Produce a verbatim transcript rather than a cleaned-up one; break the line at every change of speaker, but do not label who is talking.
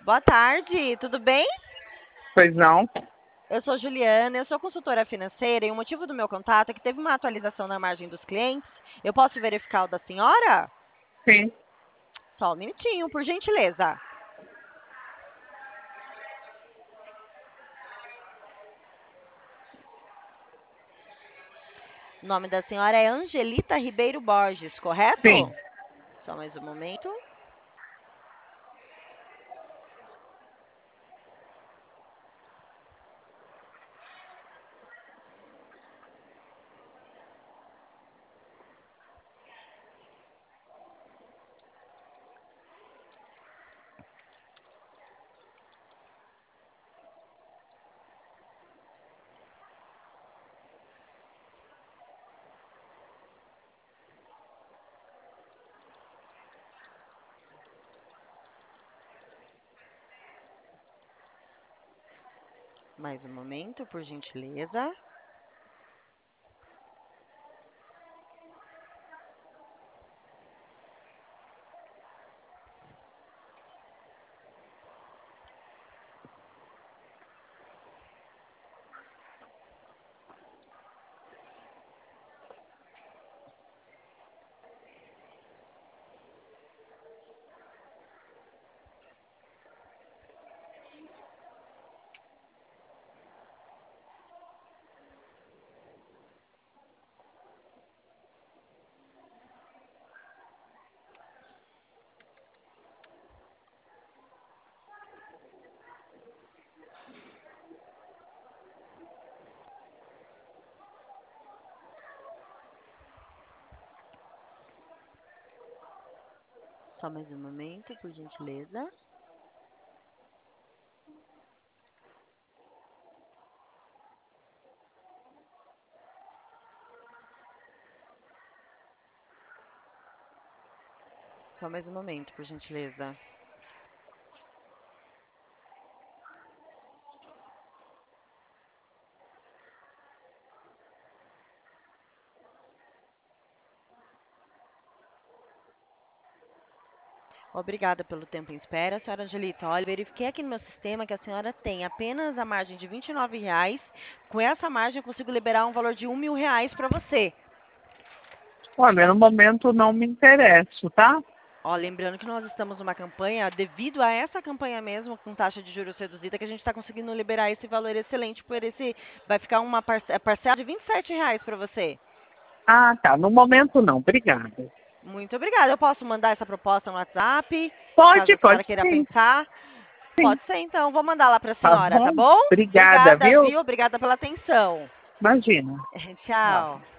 Boa tarde, tudo bem?
Pois não?
Eu sou Juliana, eu sou consultora financeira e o motivo do meu contato é que teve uma atualização na margem dos clientes. Eu posso verificar o da senhora?
Sim.
Só um minutinho, por gentileza. O nome da senhora é Angelita Ribeiro Borges,
Sim.
correto? Só mais um momento. Mais um momento, por gentileza. Só mais um momento, por gentileza. Só mais um momento, por gentileza. Obrigada pelo tempo em espera, senhora Angelita. Olha, verifiquei aqui no meu sistema que a senhora tem apenas a margem de vinte e nove reais. Com essa margem, eu consigo liberar um valor de um mil reais para você.
Olha, no momento não me interesso, tá?
Ó, lembrando que nós estamos numa campanha, devido a essa campanha mesmo, com taxa de juros reduzida, que a gente está conseguindo liberar esse valor excelente por esse. Vai ficar uma parce- parcela de vinte e sete reais para você.
Ah, tá. No momento não. Obrigada.
Muito obrigada. Eu posso mandar essa proposta no WhatsApp, caso
Pode,
a senhora
pode
queira
sim.
pensar.
Sim.
Pode ser, então. Vou mandar lá para a
Tá
senhora, tá
bom?
bom?
Obrigada,
Obrigada,
viu?
viu? Obrigada pela atenção.
Imagina. Tchau.
Tchau.